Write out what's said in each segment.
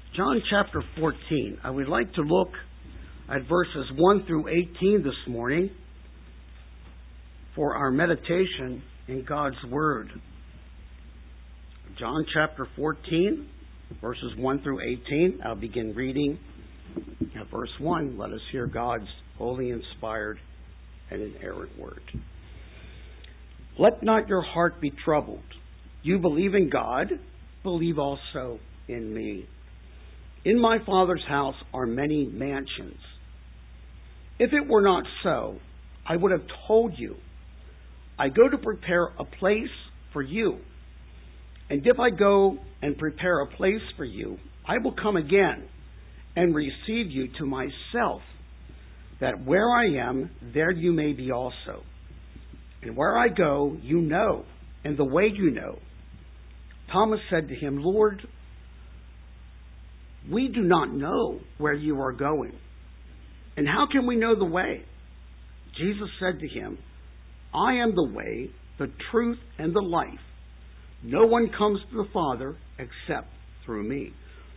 John chapter 14. I would like to look at verses 1 through 18 this morning for our meditation in God's Word. John chapter 14, verses 1 through 18. I'll begin reading at verse 1. Let us hear God's holy, inspired, and inerrant Word. Let not your heart be troubled. You believe in God, believe also in me. In my Father's house are many mansions. If it were not so, I would have told you. I go to prepare a place for you. And if I go and prepare a place for you, I will come again and receive you to myself, that where I am, there you may be also. And where I go, you know, and the way you know. Thomas said to him, Lord, we do not know where you are going, and how can we know the way? Jesus said to him, I am the way, the truth, and the life. No one comes to the Father except through me.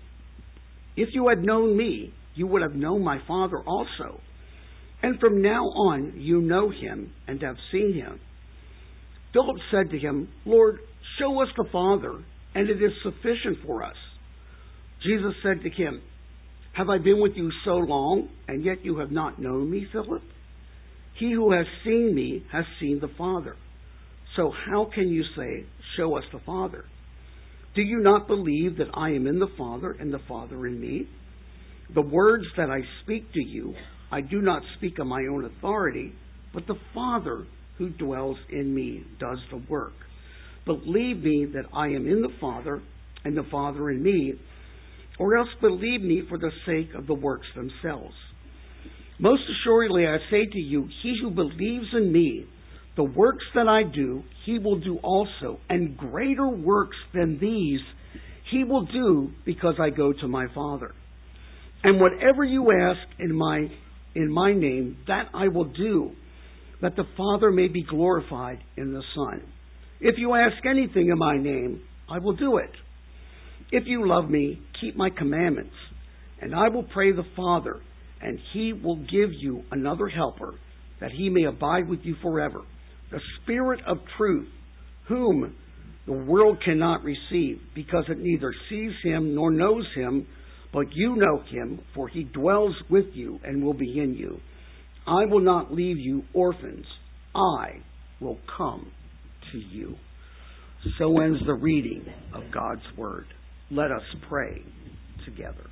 If you had known me, you would have known my Father also. And from now on you know him and have seen him. Philip said to him, Lord, show us the Father, and it is sufficient for us. Jesus said to him, have I been with you so long, and yet you have not known me, Philip? He who has seen me has seen the Father. So how can you say, show us the Father? Do you not believe that I am in the Father, and the Father in me? The words that I speak to you, I do not speak on my own authority, but the Father who dwells in me does the work. Believe me that I am in the Father, and the Father in me, or else believe me for the sake of the works themselves. Most assuredly I say to you, he who believes in me, the works that I do, he will do also, and greater works than these he will do, because I go to my Father. And whatever you ask in my name, that I will do, that the Father may be glorified in the Son. If you ask anything in my name, I will do it. If you love me, keep my commandments, and I will pray the Father, and he will give you another helper, that he may abide with you forever, the Spirit of truth, whom the world cannot receive, because it neither sees him nor knows him, but you know him, for he dwells with you and will be in you. I will not leave you orphans. I will come to you. So ends the reading of God's Word. Let us pray together.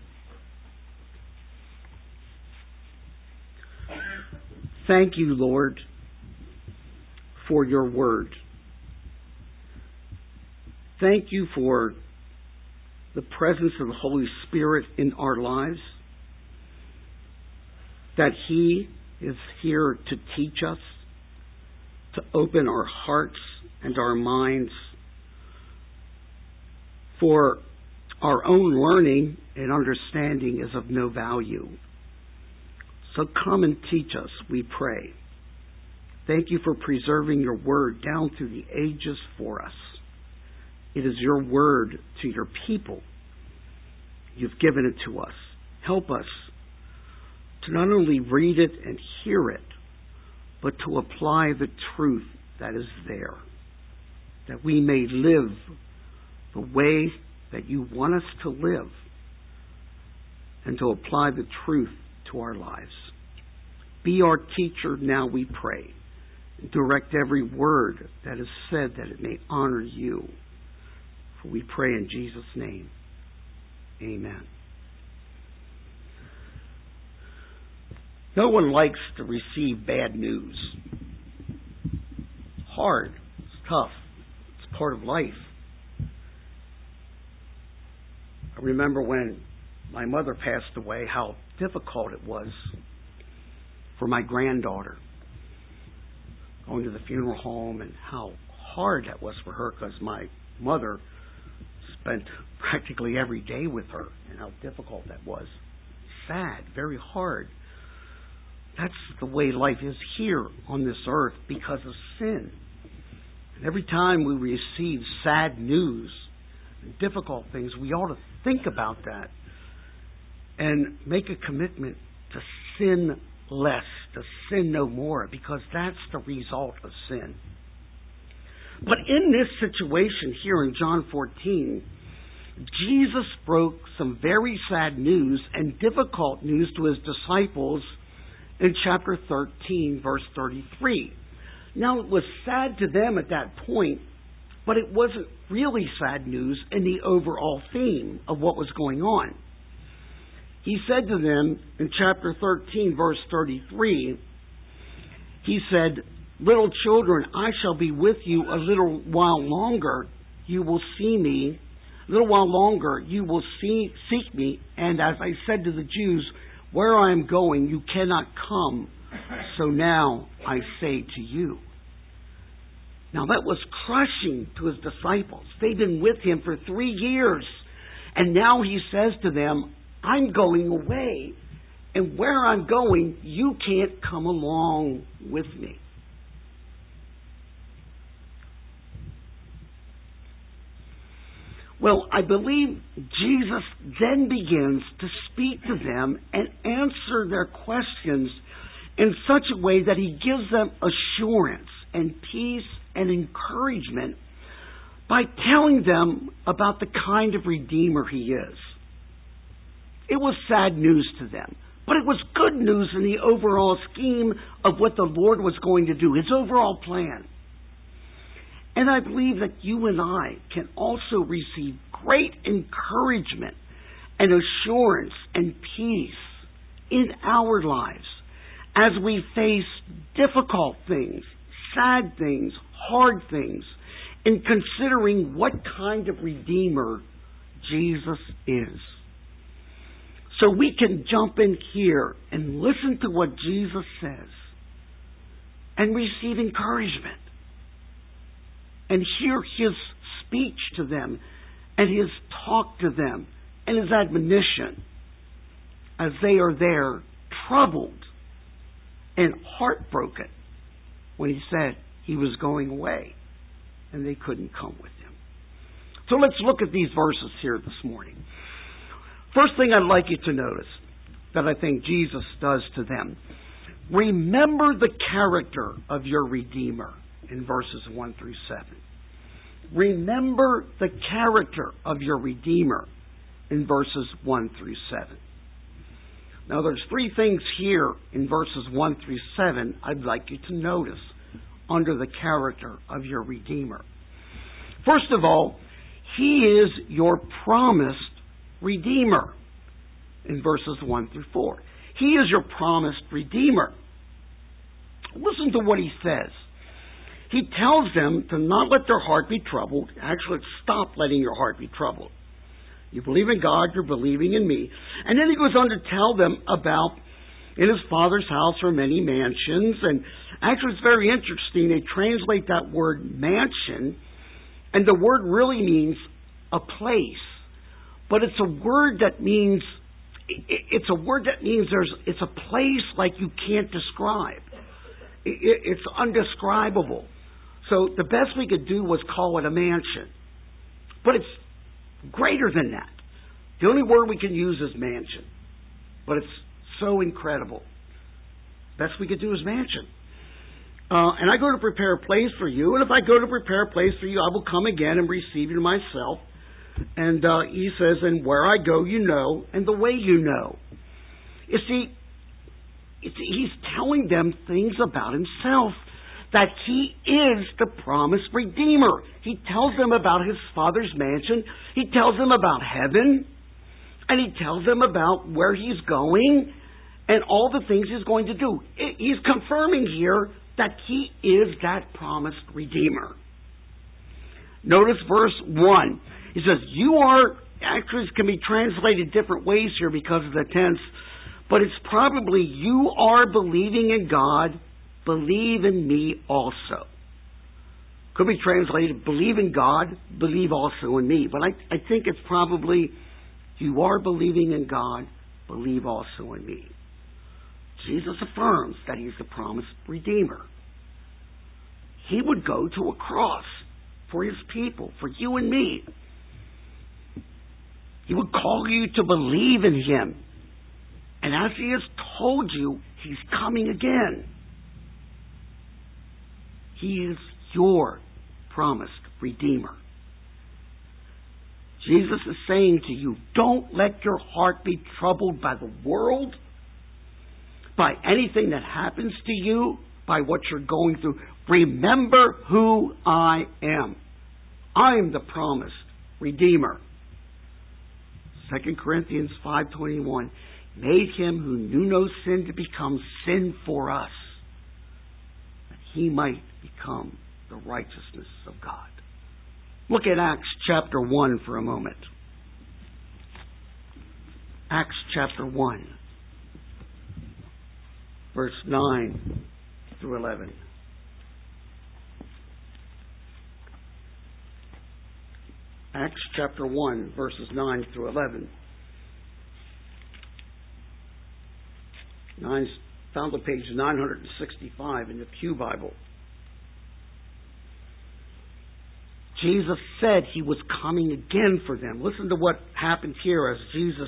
Thank you, Lord, for your Word. Thank you for the presence of the Holy Spirit in our lives, that he is here to teach us, to open our hearts and our minds for our own learning and understanding is of no value. So come and teach us, we pray. Thank you for preserving your word down through the ages for us. It is your word to your people. You've given it to us. Help us to not only read it and hear it, but to apply the truth that is there, that we may live the way that you want us to live, and to apply the truth to our lives. Be our teacher now, we pray. Direct every word that is said, that it may honor you. For we pray in Jesus' name. Amen. No one likes to receive bad news. It's hard. It's tough. It's part of life. I remember when my mother passed away, how difficult it was for my granddaughter, going to the funeral home, and how hard that was for her, because my mother spent practically every day with her, and how difficult that was. Sad, very hard. That's the way life is here on this earth because of sin. And every time we receive sad news and difficult things, we ought to think about that and make a commitment to sin less, to sin no more, because that's the result of sin. But in this situation here in John 14, Jesus broke some very sad news and difficult news to his disciples in chapter 13, verse 33. Now, it was sad to them at that point, but it wasn't really sad news in the overall theme of what was going on. He said to them in chapter 13, verse 33, he said, "Little children, I shall be with you a little while longer. You will see me. A little while longer you will seek me. And as I said to the Jews, where I am going, you cannot come. So now I say to you." Now that was crushing to his disciples. They'd been with him for 3 years. And now he says to them, I'm going away. And where I'm going, you can't come along with me. Well, I believe Jesus then begins to speak to them and answer their questions in such a way that he gives them assurance and peace and encouragement by telling them about the kind of Redeemer he is. It was sad news to them, but it was good news in the overall scheme of what the Lord was going to do, his overall plan. And I believe that you and I can also receive great encouragement and assurance and peace in our lives as we face difficult things, sad things, hard things, in considering what kind of Redeemer Jesus is. So we can jump in here and listen to what Jesus says and receive encouragement and hear his speech to them and his talk to them and his admonition as they are there troubled and heartbroken when he said he was going away and they couldn't come with him. So let's look at these verses here this morning. First thing I'd like you to notice that I think Jesus does to them. Remember the character of your Redeemer in verses 1 through 7. Remember the character of your Redeemer in verses 1 through 7. Now there's 3 things here in verses 1 through 7 I'd like you to notice under the character of your Redeemer. First of all, he is your promised Redeemer in verses 1 through 4. He is your promised Redeemer. Listen to what he says. He tells them to not let their heart be troubled. Actually, stop letting your heart be troubled. You believe in God, you're believing in me. And then he goes on to tell them about in his Father's house are many mansions. And actually, it's very interesting. They translate that word mansion, and the word really means a place. But it's a word that means it's a place like you can't describe. It's undescribable. So the best we could do was call it a mansion. But it's greater than that. The only word we can use is mansion. But it's so incredible. Best we could do is mansion. And I go to prepare a place for you. And if I go to prepare a place for you, I will come again and receive you to myself. And he says, and where I go, you know, and the way you know. You see, he's telling them things about himself, that he is the promised Redeemer. He tells them about his Father's mansion. He tells them about heaven. And he tells them about where he's going and all the things he's going to do. He's confirming here that he is that promised Redeemer. Notice verse 1. He says, you are, actually it can be translated different ways here because of the tense, but it's probably you are believing in God, believe in me also. Could be translated, believe in God, believe also in me. But I think it's probably, you are believing in God, believe also in me. Jesus affirms that he's the promised Redeemer. He would go to a cross for his people, for you and me. He would call you to believe in him And as He has told you, He's coming again. He is your promised Redeemer. Jesus is saying to you, don't let your heart be troubled by the world, by anything that happens to you, by what you're going through. Remember who I am. I am the promised Redeemer. 2 Corinthians 5:21, made Him who knew no sin to become sin for us, that He might become the righteousness of God. Look at Acts chapter 1 for a moment. Acts chapter 1, verse 9 through 11. Acts chapter 1, verses 9 through 11. Found on page 965 in the Pew Bible. Jesus said He was coming again for them. Listen to what happened here as Jesus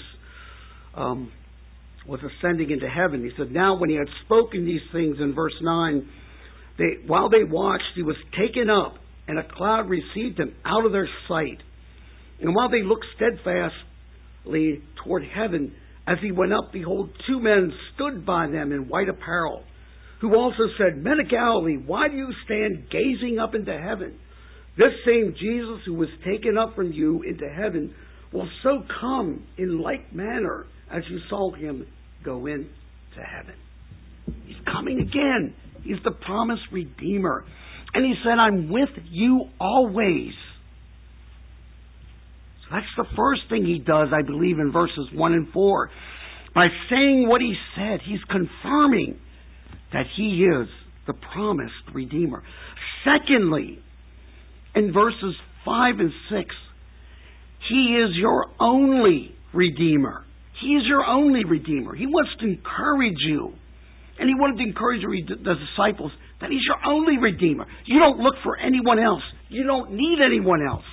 was ascending into heaven. He said, now when He had spoken these things in verse 9, while they watched, He was taken up, and a cloud received Him out of their sight. And while they looked steadfastly toward heaven, as He went up, behold, two men stood by them in white apparel, who also said, Men of Galilee, why do you stand gazing up into heaven? This same Jesus who was taken up from you into heaven will so come in like manner as you saw Him go into heaven. He's coming again. He's the promised Redeemer. And He said, I'm with you always. So that's the first thing He does, I believe, in verses 1 and 4. By saying what He said, He's confirming that He is the promised Redeemer. Secondly, in verses 5 and 6, He is your only Redeemer. He is your only Redeemer. He wants to encourage you. And He wanted to encourage the disciples that He's your only Redeemer. You don't look for anyone else. You don't need anyone else.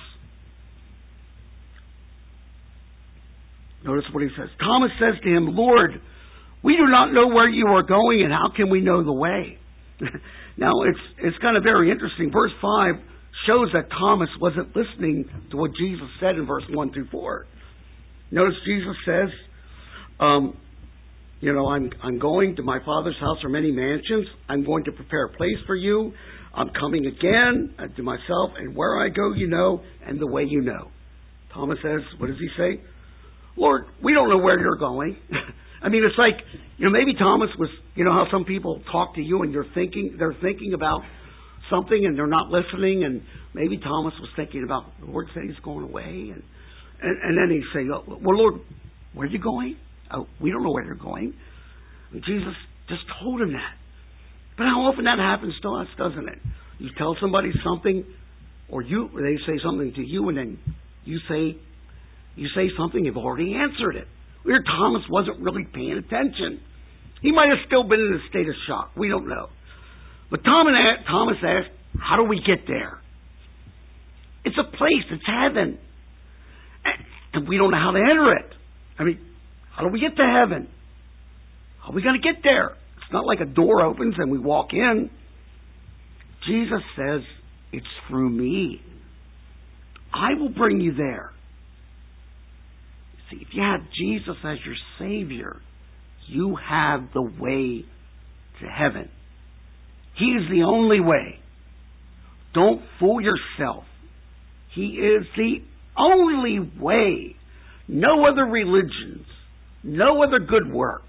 Notice what He says. Thomas says to Him, Lord, we do not know where You are going, and how can we know the way? Now, it's kind of very interesting. Verse 5 shows that Thomas wasn't listening to what Jesus said in verse 1 through 4. Notice Jesus says, I'm going to my Father's house are many mansions. I'm going to prepare a place for you. I'm coming again to myself, and where I go you know, and the way you know. Thomas says, what does he say? Lord, we don't know where You're going. I mean, it's like, maybe Thomas was, how some people talk to you and they're thinking about something and they're not listening, and maybe Thomas was thinking about the Lord said He's going away, and then he'd say, well, Lord, where are You going? Oh, we don't know where You're going. And Jesus just told him that. But how often that happens to us, doesn't it? You tell somebody something, or they say something to you, and then you say something, you've already answered it. Where Thomas wasn't really paying attention. He might have still been in a state of shock. We don't know. But Thomas asked, how do we get there? It's a place. It's heaven. And we don't know how to enter it. I mean, how do we get to heaven? How are we going to get there? It's not like a door opens and we walk in. Jesus says, it's through me. I will bring you there. See, if you have Jesus as your Savior, you have the way to heaven. He is the only way. Don't fool yourself. He is the only way. No other religions, no other good works,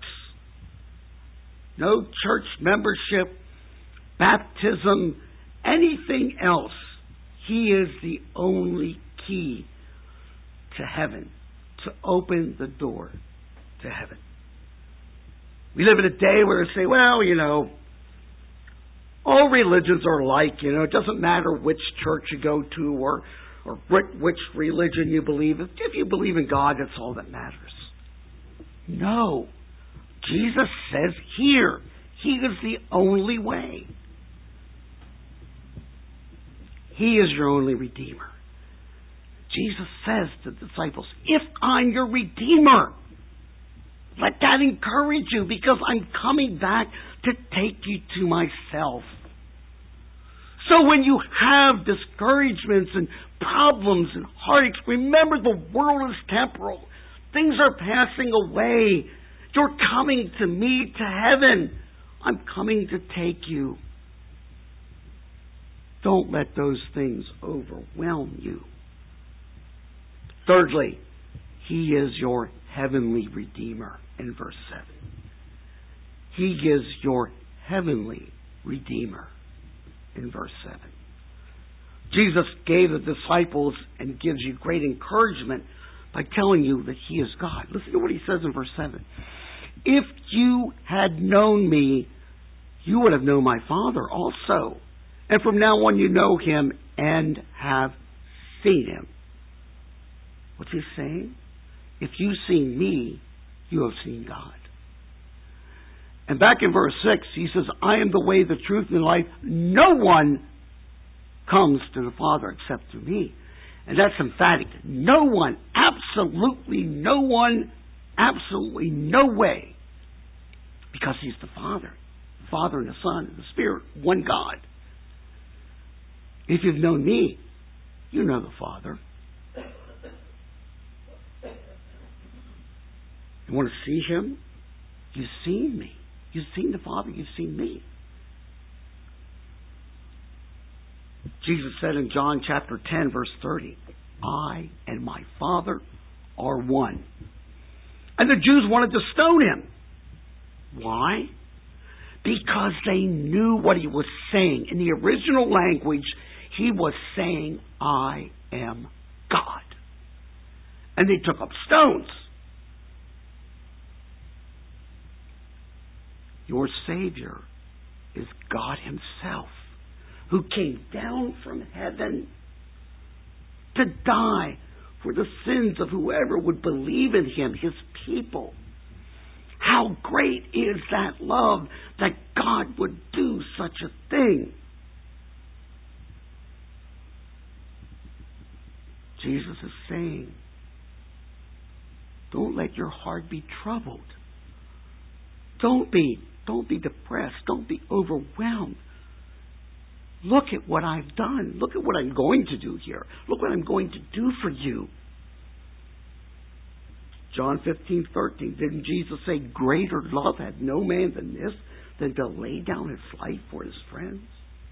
no church membership, baptism, anything else. He is the only key to heaven, to open the door to heaven. We live in a day where we say, well, all religions are alike. It doesn't matter which church you go to or which religion you believe in. If you believe in God, that's all that matters. No. Jesus says here, He is the only way. He is your only Redeemer. Jesus says to the disciples, if I'm your Redeemer, Let that encourage you, because I'm coming back to take you to myself. So when you have discouragements and problems and heartaches, remember the world is temporal. Things are passing away. You're coming to me, to heaven. I'm coming to take you. Don't let those things overwhelm you. Thirdly, He is your heavenly Redeemer in verse 7. He is your heavenly Redeemer in verse 7. Jesus gave the disciples and gives you great encouragement by telling you that He is God. Listen to what He says in verse 7. If you had known me, you would have known my Father also. And from now on you know Him and have seen Him. What's He saying? If you've seen me, you have seen God. And back in verse 6, He says, I am the way, the truth, and the life. No one comes to the Father except through me. And that's emphatic. No one, absolutely no one, absolutely no way. Because He's the Father. The Father and the Son and the Spirit, one God. If you've known me, you know the Father. You want to see Him? You've seen me. You've seen the Father. You've seen me. Jesus said in John chapter 10, verse 30, I and my Father are one. And the Jews wanted to stone Him. Why? Because they knew what He was saying. In the original language, He was saying, I am God. And they took up stones. Your Savior is God Himself, who came down from heaven to die for the sins of whoever would believe in Him, His people. How great is that love that God would do such a thing? Jesus is saying, don't let your heart be troubled. Don't be depressed. Don't be overwhelmed. Look at what I've done. Look at what I'm going to do here. Look what I'm going to do for you. John 15:13. Didn't Jesus say, greater love had no man than this, than to lay down his life for his friends?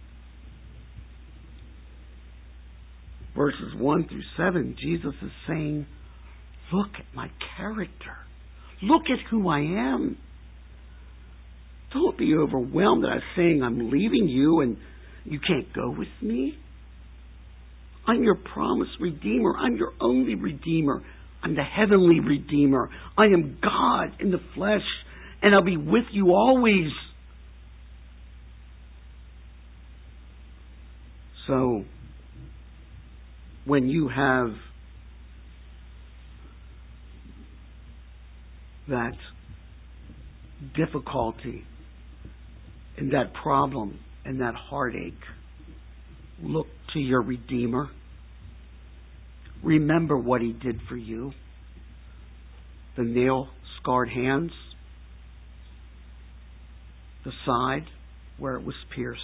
Verses 1 through 7, Jesus is saying, look at my character. Look at who I am. Don't be overwhelmed that I'm saying I'm leaving you and you can't go with me. I'm your promised Redeemer. I'm your only Redeemer. I'm the heavenly Redeemer. I am God in the flesh, and I'll be with you always. So, when you have that difficulty and that problem and that heartache, look to your Redeemer. Remember what He did for you. The nail-scarred hands, the side where it was pierced.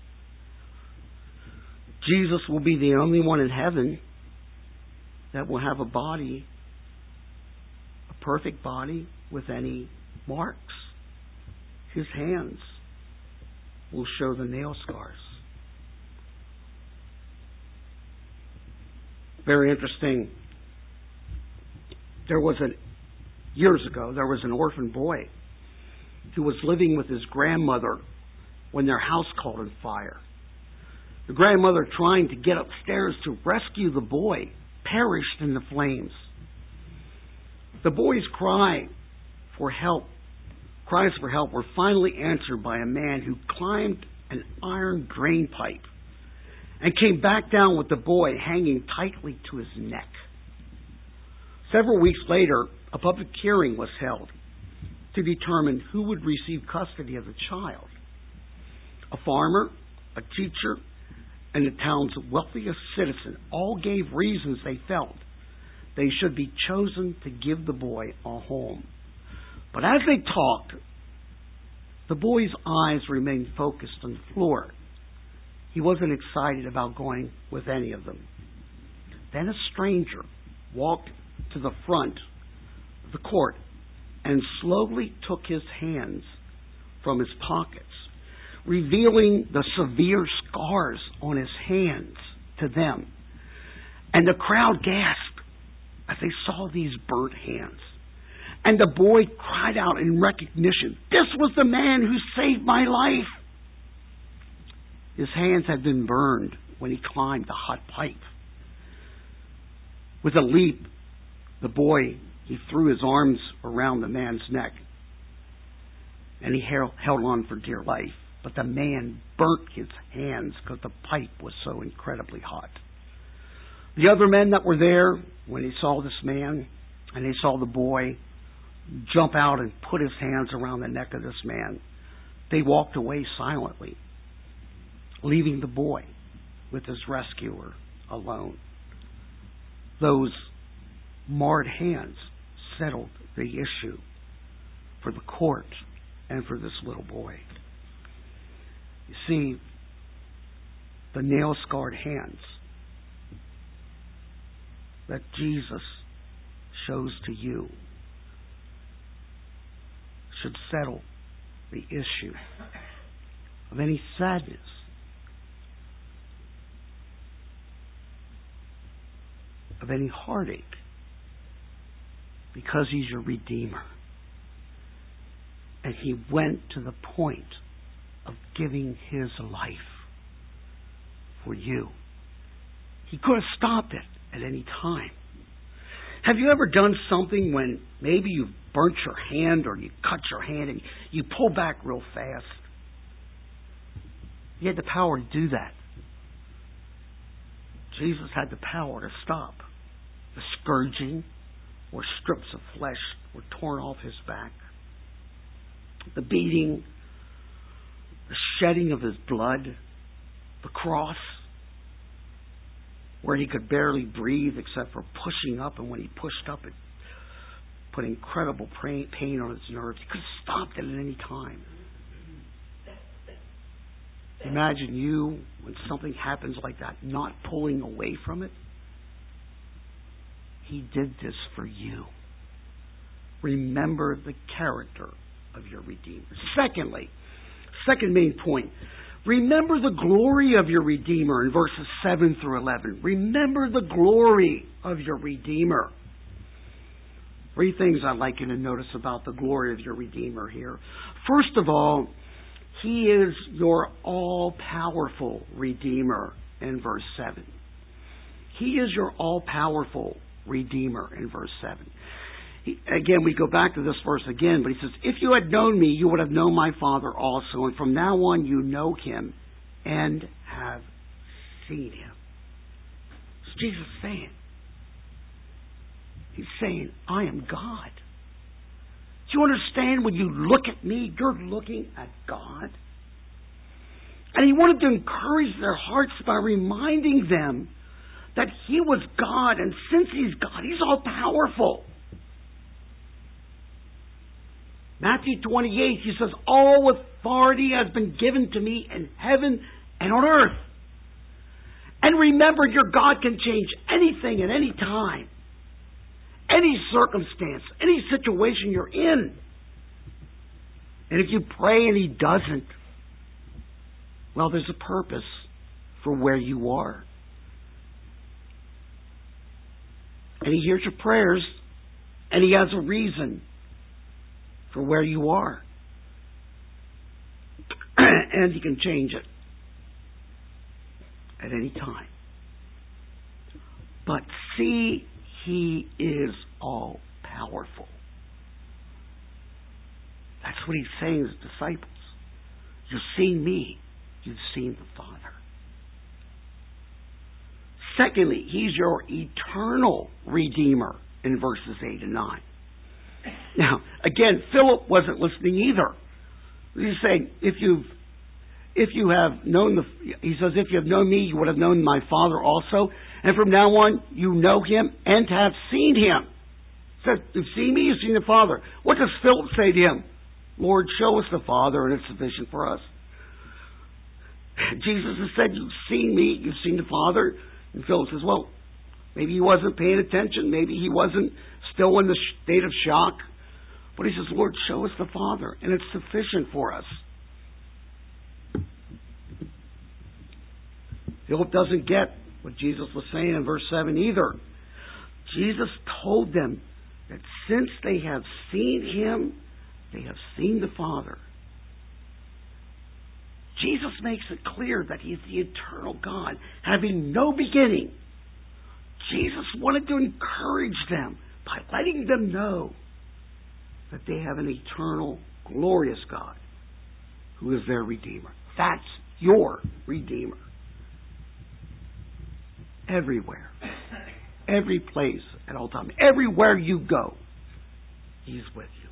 Jesus will be the only one in heaven that will have a body, a perfect body with any marks. His hands will show the nail scars. Very interesting. Years ago, there was an orphan boy who was living with his grandmother when their house caught on fire. The grandmother, trying to get upstairs to rescue the boy, perished in the flames. The boy's cries for help were finally answered by a man who climbed an iron drain pipe and came back down with the boy hanging tightly to his neck. Several weeks later, a public hearing was held to determine who would receive custody of the child. A farmer, a teacher, and the town's wealthiest citizen all gave reasons they felt they should be chosen to give the boy a home. But as they talked, the boy's eyes remained focused on the floor. He wasn't excited about going with any of them. Then a stranger walked to the front of the court and slowly took his hands from his pockets, revealing the severe scars on his hands to them. And the crowd gasped as they saw these burnt hands. And the boy cried out in recognition, "This was the man who saved my life!" His hands had been burned when he climbed the hot pipe. With a leap, the boy, he threw his arms around the man's neck, and he held on for dear life. But the man burnt his hands because the pipe was so incredibly hot. The other men that were there, when they saw this man and they saw the boy jump out and put his hands around the neck of this man, they walked away silently, leaving the boy with his rescuer alone. Those marred hands settled the issue for the court and for this little boy. You see, the nail-scarred hands that Jesus shows to you should settle the issue of any sadness, of any heartache, because He's your Redeemer. And He went to the point of giving His life for you. He could have stopped it at any time. Have you ever done something when maybe you've burnt your hand or you cut your hand and you pull back real fast? He had the power to do that. Jesus had the power to stop the scourging, where strips of flesh were torn off His back, the beating, the shedding of His blood, the cross, where He could barely breathe except for pushing up, and when He pushed up, it put incredible pain on His nerves. He could have stopped it at any time. Imagine you, when something happens like that, not pulling away from it. He did this for you. Remember the character of your Redeemer. Secondly, second main point, remember the glory of your Redeemer in verses 7 through 11. Remember the glory of your Redeemer. Three things I'd like you to notice about the glory of your Redeemer here. First of all, He is your all-powerful Redeemer in verse 7. He is your all-powerful Redeemer in verse 7. Again, we go back to this verse again, but He says, "If you had known me, you would have known my Father also, and from now on you know Him and have seen Him." It's Jesus saying. He's saying, I am God. Do you understand when you look at me, you're looking at God? And He wanted to encourage their hearts by reminding them that He was God, and since He's God, He's all powerful. Matthew 28, He says, "All authority has been given to me in heaven and on earth." And remember, your God can change anything at any time, any circumstance, any situation you're in. And if you pray and He doesn't, well, there's a purpose for where you are. And He hears your prayers, and He has a reason for where you are. And He can change it at any time. But see, He is all powerful. That's what He's saying to His disciples. You've seen me, you've seen the Father. Secondly, He's your eternal Redeemer in verses 8 and 9. Now, again, Philip wasn't listening either. He's saying, if you have known he says, if you have known me, you would have known my Father also. And from now on, you know Him and have seen Him. He says, you've seen me, you've seen the Father. What does Philip say to him? Lord, show us the Father, and it's sufficient for us. Jesus has said, you've seen me, you've seen the Father. And Philip says, well, maybe he wasn't paying attention. Maybe he wasn't still in the state of shock. But he says, Lord, show us the Father, and it's sufficient for us. Philip doesn't get what Jesus was saying in verse 7 either. Jesus told them that since they have seen Him, they have seen the Father. Jesus makes it clear that He's the eternal God, having no beginning. Jesus wanted to encourage them by letting them know that they have an eternal, glorious God who is their Redeemer. That's your Redeemer. Everywhere. Every place, at all times. Everywhere you go, He's with you.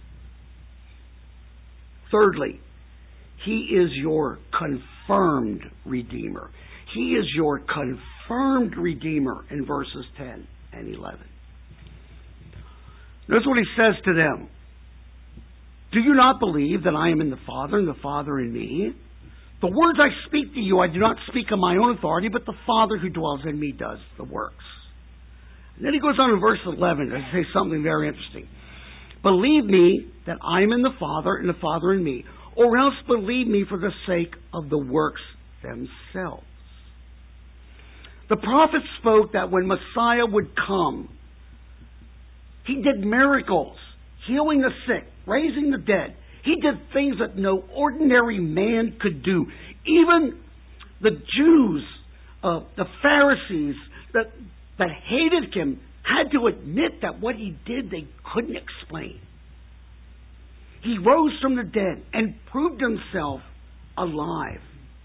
Thirdly, He is your confirmed Redeemer. He is your confirmed Redeemer in verses 10 and 11. Notice what He says to them. Do you not believe that I am in the Father and the Father in me? The words I speak to you, I do not speak on my own authority, but the Father who dwells in me does the works. And then He goes on in verse 11 to say something very interesting. Believe me that I am in the Father and the Father in me, or else believe me for the sake of the works themselves. The prophets spoke that when Messiah would come, He did miracles, healing the sick, raising the dead. He did things that no ordinary man could do. Even the Jews, the Pharisees that hated Him had to admit that what He did they couldn't explain. He rose from the dead and proved Himself alive.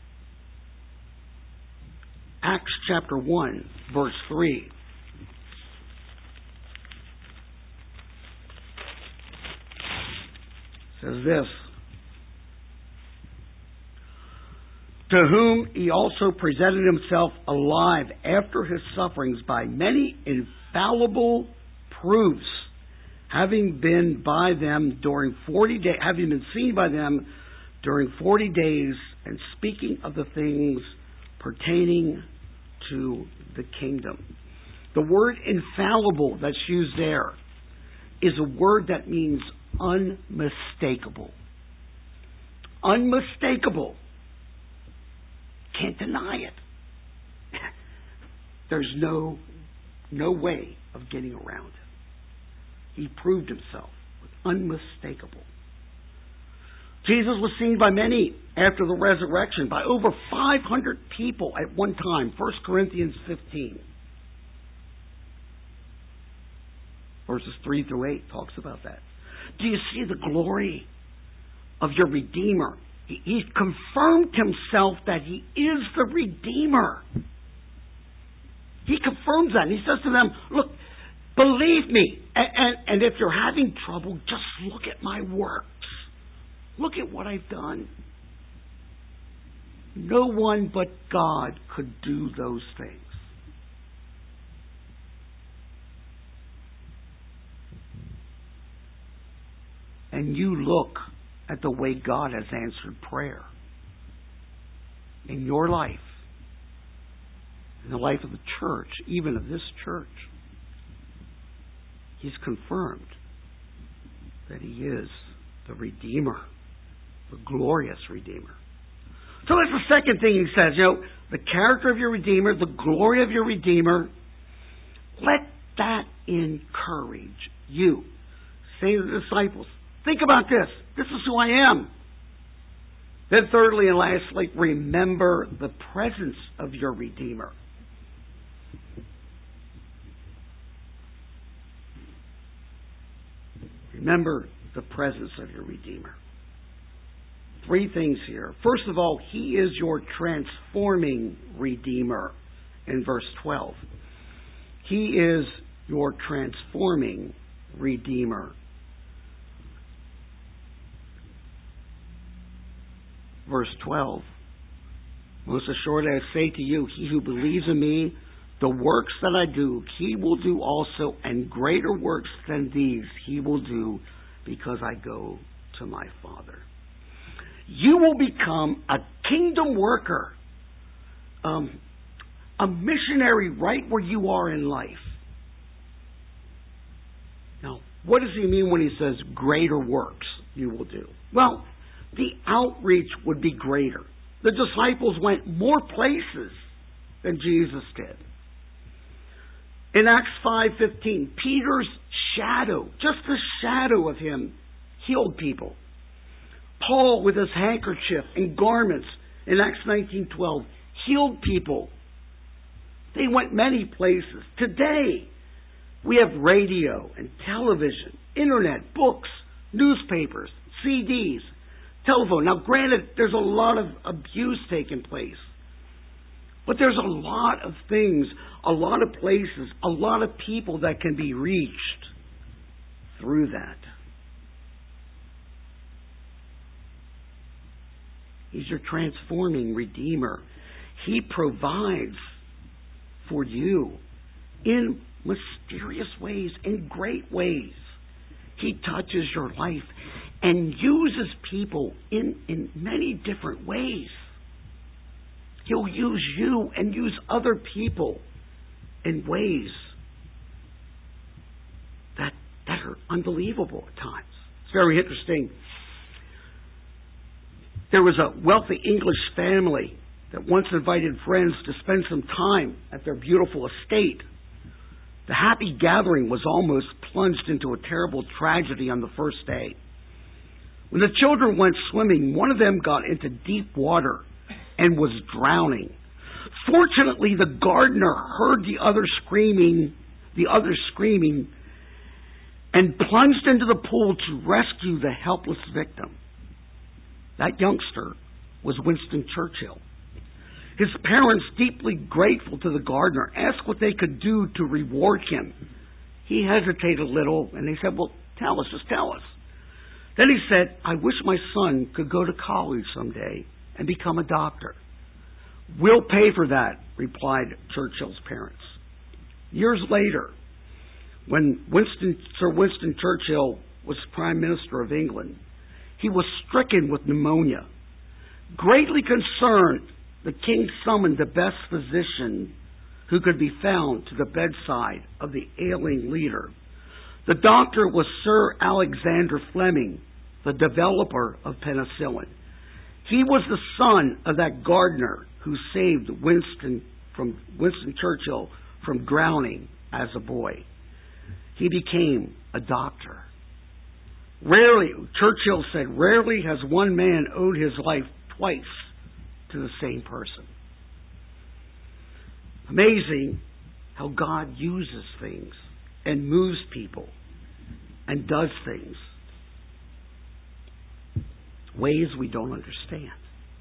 Acts chapter 1, verse 3. Says this, to whom He also presented Himself alive after His sufferings by many infallible proofs, having been seen by them during 40 days, and speaking of the things pertaining to the kingdom. The word infallible that's used there is a word that means unmistakable. Unmistakable. Can't deny it. There's no way of getting around it. He proved Himself unmistakable. Jesus was seen by many after the resurrection, by over 500 people at one time. 1 Corinthians 15. Verses 3 through 8 talks about that. Do you see the glory of your Redeemer? He's confirmed Himself that He is the Redeemer. He confirms that. And He says to them, look, believe me. And if you're having trouble, just look at my works. Look at what I've done. No one but God could do those things. And you look at the way God has answered prayer in your life, in the life of the church, even of this church. He's confirmed that He is the Redeemer, the glorious Redeemer. So that's the second thing He says, the character of your Redeemer, the glory of your Redeemer. Let that encourage you. Say to the disciples, think about this. This is who I am. Then thirdly and lastly, remember the presence of your Redeemer. Remember the presence of your Redeemer. Three things here. First of all, He is your transforming Redeemer in verse 12. He is your transforming Redeemer. Verse 12. Most assuredly I say to you, he who believes in me, The works that I do, he will do also, and greater works than these he will do, because I go to my Father. You will become a kingdom worker, a missionary right where you are in life. Now, what does he mean when he says greater works you will do? Well, the outreach would be greater. The disciples went more places than Jesus did. In Acts 5:15, Peter's shadow, just the shadow of him, healed people. Paul, with his handkerchief and garments, in Acts 19:12, healed people. They went many places. Today, we have radio and television, internet, books, newspapers, CDs, telephone. Now, granted, there's a lot of abuse taking place. But there's a lot of things, a lot of places, a lot of people that can be reached through that. He's your transforming Redeemer. He provides for you in mysterious ways, in great ways. He touches your life and uses people in many different ways. He'll use you and use other people in ways that are unbelievable at times. It's very interesting. There was a wealthy English family that once invited friends to spend some time at their beautiful estate. The happy gathering was almost plunged into a terrible tragedy on the first day. When the children went swimming, one of them got into deep water and was drowning. Fortunately, the gardener heard the others screaming, and plunged into the pool to rescue the helpless victim. That youngster was Winston Churchill. His parents, deeply grateful to the gardener, asked what they could do to reward him. He hesitated a little, and they said, "Well, tell us, just tell us." Then he said, "I wish my son could go to college someday and become a doctor." "We'll pay for that," replied Churchill's parents. Years later, when Sir Winston Churchill was Prime Minister of England, he was stricken with pneumonia. Greatly concerned, the king summoned the best physician who could be found to the bedside of the ailing leader. The doctor was Sir Alexander Fleming, the developer of penicillin. He was the son of that gardener who saved Winston Churchill from drowning as a boy. He became a doctor. Churchill said, rarely has one man owed his life twice to the same person. Amazing how God uses things and moves people and does things ways we don't understand.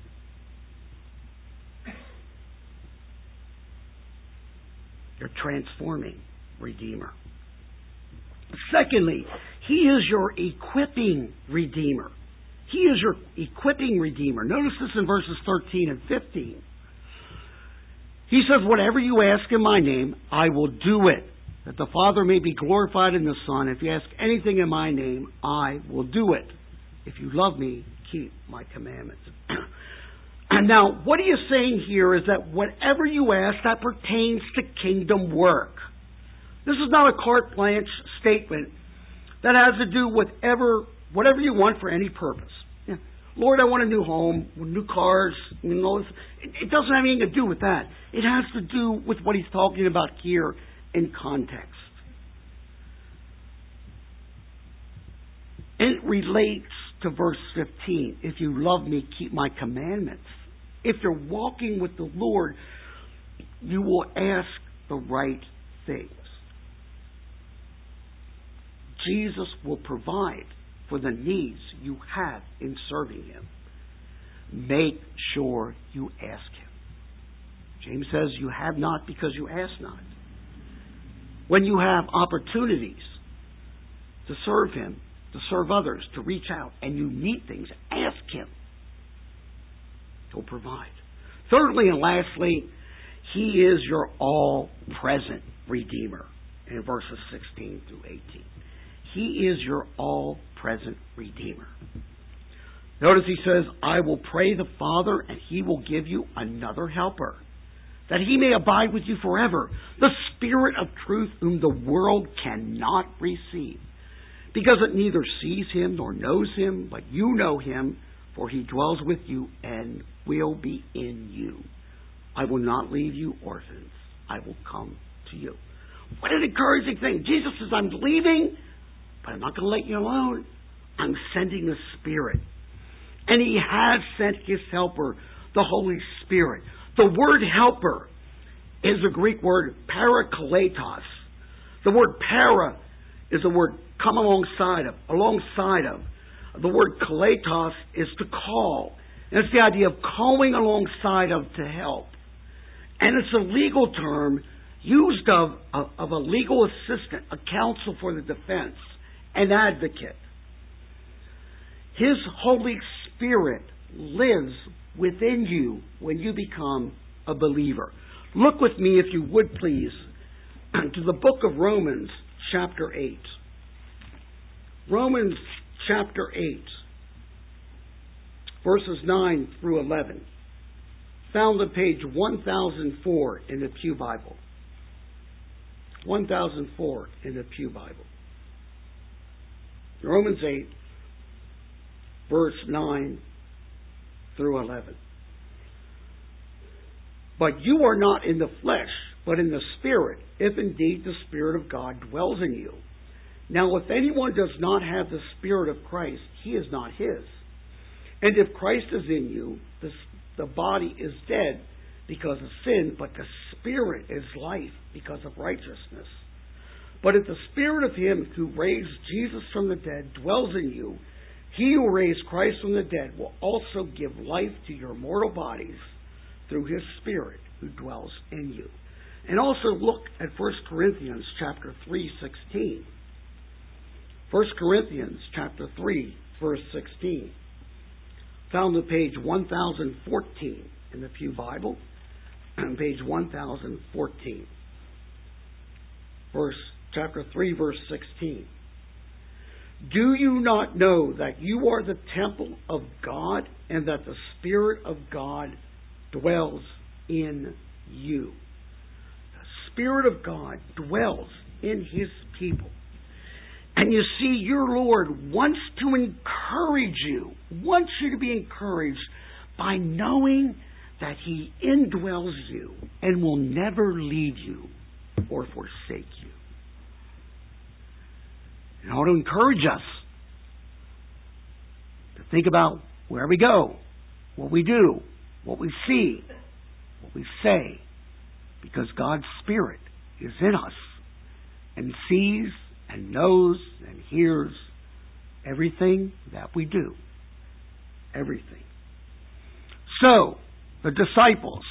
You're transforming Redeemer. Secondly, He is your equipping Redeemer. He is your equipping Redeemer. Notice this in verses 13 and 15. He says, "Whatever you ask in my name, I will do it, that the Father may be glorified in the Son. If you ask anything in my name, I will do it. If you love me, keep my commandments." And now, what he is saying here is that whatever you ask, that pertains to kingdom work. This is not a carte blanche statement that has to do with whatever you want for any purpose. Yeah. Lord, I want a new home, new cars. It doesn't have anything to do with that. It has to do with what he's talking about here in context. And it relates to verse 15. If you love me, keep my commandments. If you're walking with the Lord, you will ask the right things. Jesus will provide for the needs you have in serving Him. Make sure you ask Him. James says you have not because you ask not. When you have opportunities to serve Him, to serve others, to reach out, and you need things, ask Him. He'll provide. Thirdly and lastly, He is your all-present Redeemer in verses 16 through 18. He is your all-present Redeemer. Notice he says, I will pray the Father, and He will give you another helper, that He may abide with you forever, the Spirit of truth, whom the world cannot receive, because it neither sees Him nor knows Him, but you know Him, for He dwells with you and will be in you. I will not leave you orphans. I will come to you. What an encouraging thing. Jesus says, I'm leaving, but I'm not going to let you alone. I'm sending the Spirit. And He has sent His helper, the Holy Spirit. The word helper is the Greek word parakletos. The word para is the word come alongside of, alongside of. The word kletos is to call. And it's the idea of calling alongside of to help. And it's a legal term used of a legal assistant, a counsel for the defense, an advocate. His Holy Spirit lives within you when you become a believer. Look with me, if you would please, to the book of Romans, chapter 8. Romans chapter 8, verses 9 through 11. Found on page 1004 in the Pew Bible. 1004 in the Pew Bible. Romans 8, verse 9 through 11. But you are not in the flesh, but in the Spirit, if indeed the Spirit of God dwells in you. Now, if anyone does not have the Spirit of Christ, he is not his. And if Christ is in you, the body is dead because of sin, but the Spirit is life because of righteousness. But if the Spirit of Him who raised Jesus from the dead dwells in you, He who raised Christ from the dead will also give life to your mortal bodies through His Spirit who dwells in you. And also look at 1 Corinthians chapter 3:16. 1 Corinthians chapter 3, verse 16. Found on page 1014 in the Pew Bible. Page 1014. Chapter 3, verse 16. Do you not know that you are the temple of God and that the Spirit of God dwells in you? The Spirit of God dwells in His people. And you see, your Lord wants to encourage you, wants you to be encouraged by knowing that He indwells you and will never leave you or forsake you. And I want to encourage us to think about where we go, what we do, what we see, what we say, because God's Spirit is in us and sees and knows and hears everything that we do. Everything. So, the disciples,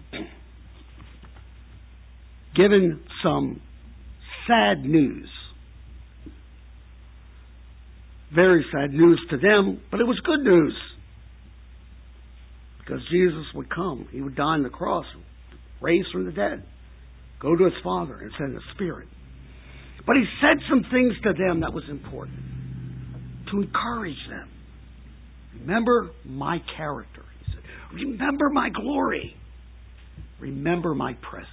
given some sad news, very sad news to them, but it was good news. Because Jesus would come. He would die on the cross, raise from the dead, go to His Father and send the Spirit. But He said some things to them that was important to encourage them. Remember my character, He said. Remember my glory. Remember my presence.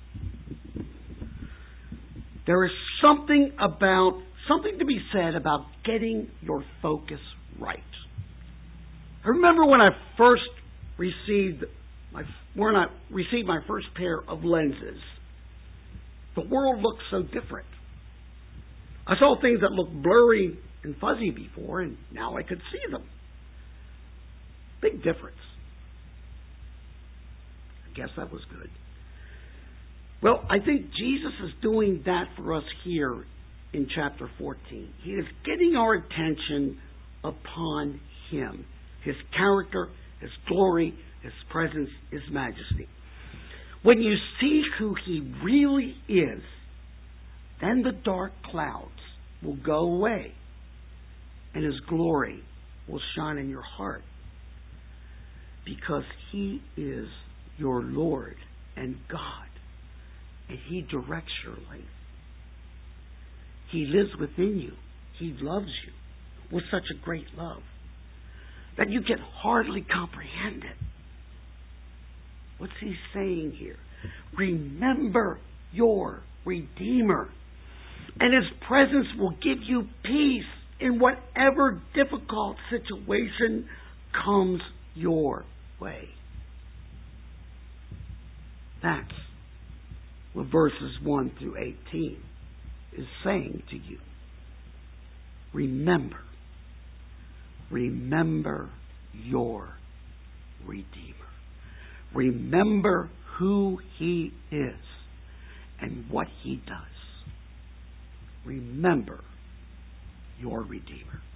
There is something to be said about getting your focus right. I remember when I first received my first pair of lenses. The world looked so different. I saw things that looked blurry and fuzzy before, and now I could see them. Big difference. I guess that was good. Well, I think Jesus is doing that for us here in chapter 14. He is getting our attention upon Him, His character, His glory, His presence, His majesty. When you see who He really is, then the dark clouds will go away and His glory will shine in your heart, because He is your Lord and God. And He directs your life. He lives within you. He loves you with such a great love that you can hardly comprehend it. What's He saying here? Remember your Redeemer, and His presence will give you peace in whatever difficult situation comes your way. That's what verses 1 through 18 is saying to you. Remember your Redeemer. Remember who He is and what He does. Remember your Redeemer.